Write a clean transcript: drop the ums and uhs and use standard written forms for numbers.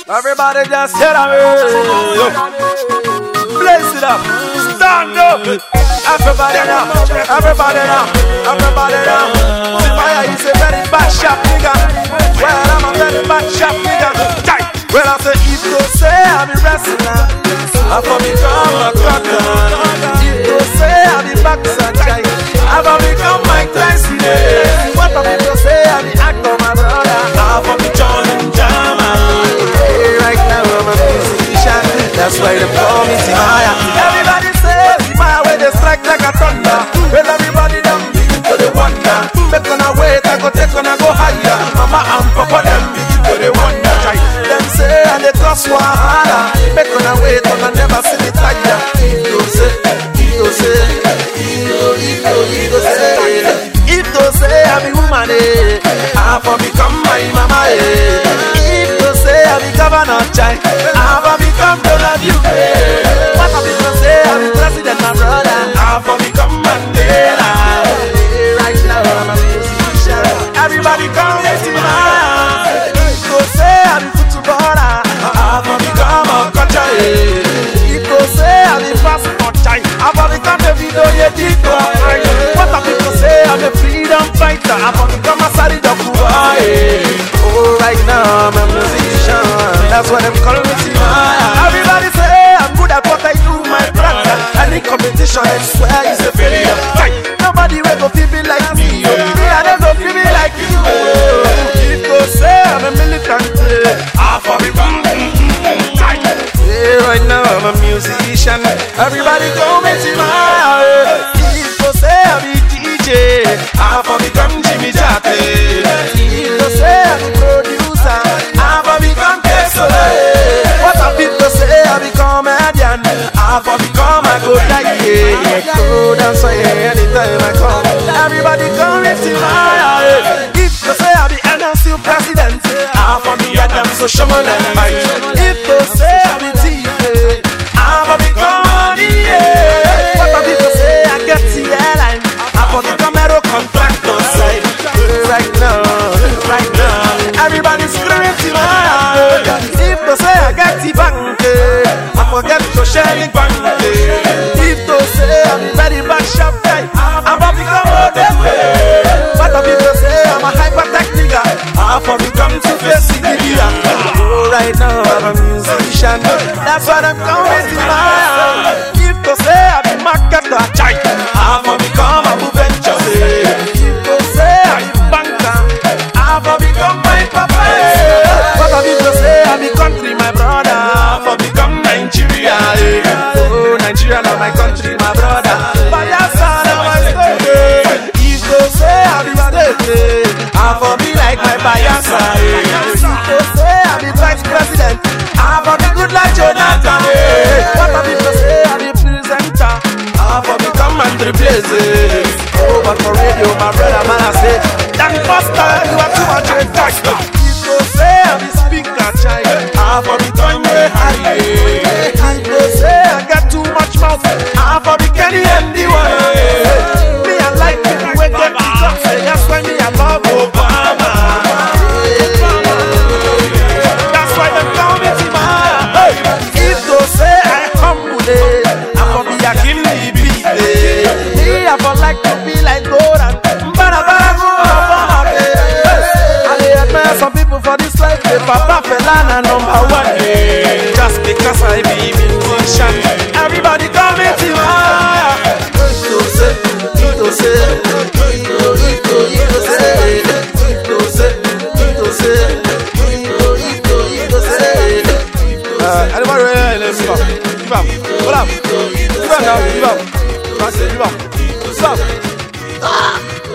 Everybody just get away. Blaze it up. Stand up. Everybody now. Everybody now. Everybody now. Fire is a very bad sharp nigga. Well, I'm a very bad sharp nigga. Well, I say if you say I'm a wrestler, I for become a cracker. If you say I'm a boxer, I for become Mike Tyson. What if you say I'm an actor, my brother? I for be John Jama. Right now I'm a musician. That's why they call me Timaya. Everybody says Timaya when they strike like a thunder. Well, everybody them begin to the wonder. Make on a wait, I go take on a go higher. Mama and Papa them begin to the wonder. Them say and they trust Wahala. Make on a wait, on a never see the tiger. Ito say, I be woman, I for become my mama, Ito say I be governor, child, I for become the love you, What of people say I be president, my brother, I for become Mandela. Right now I'm a musician. Everybody come and see my. Ito say I be footballer, I for become a culture. Ito say I be passport, child, I for become the video editor. What of people say I'm a freedom fighter, I for become a Sari Dokuba. Oh, right now I'm a musician. That's what them call me Timaya. Everybody say I'm good at what I do, my brother. Any competition, I swear is a failure. Nobody will go feel me like me. I don't go feel me like you. If you say I'm a militant, I for become. Right now I'm a musician. Everybody go me Timaya. If you say I'm a DJ, I for become Jimmy Jate. If you say I'm a producer, I for become Kesole. What a people say I become comedian, I for become a good like go dance anytime I come. Everybody come and see my. If you say I be NLC president, I for be a damn social man and fight. If you say I be TV, I for become money. What a people say I get the airline, I for become aero contractor. Right now, everybody's screaming to my. If you say I get the bank, I forget to share the bank. If you say I'm very bad shop guy, I'm a become a dead. What the people say I'm a hyper-tech nigga, I for become to face the media. Oh, right now I'm a musician, that's what I'm coming to my. If you say I'm a marketer, I for become a venture. If you say I'm a banker, I for become my papa. What the people say I'm a country, my brother, I for become Nigeria. Oh, Nigeria not my country, my brother. Bayelsa not my state. If you say I'm a state, I for be like my Bayelsa. If you say I'm a vice president, I for be good like Jonathan. What the people say I'm a presenter, I for become Andre Blaze. Oh, but for radio, my brother, man, I say that master, you are too much a doctor. If you say I'm a speaker, child, I for be going high. If you say I got too much mouth, I for be Kenny and the one. Me, I like people when they talk, that's why me, I love Obama. That's why they call me Timaya. If you say I humble, I for be a king, me, I for like to be like Goran. Some people for this life, they Papa Felana #1. Just because I be musician, everybody call me Timaya. Anybody ready? Let's go. Give up. What up? Give up now. Give up. Give up. Stop.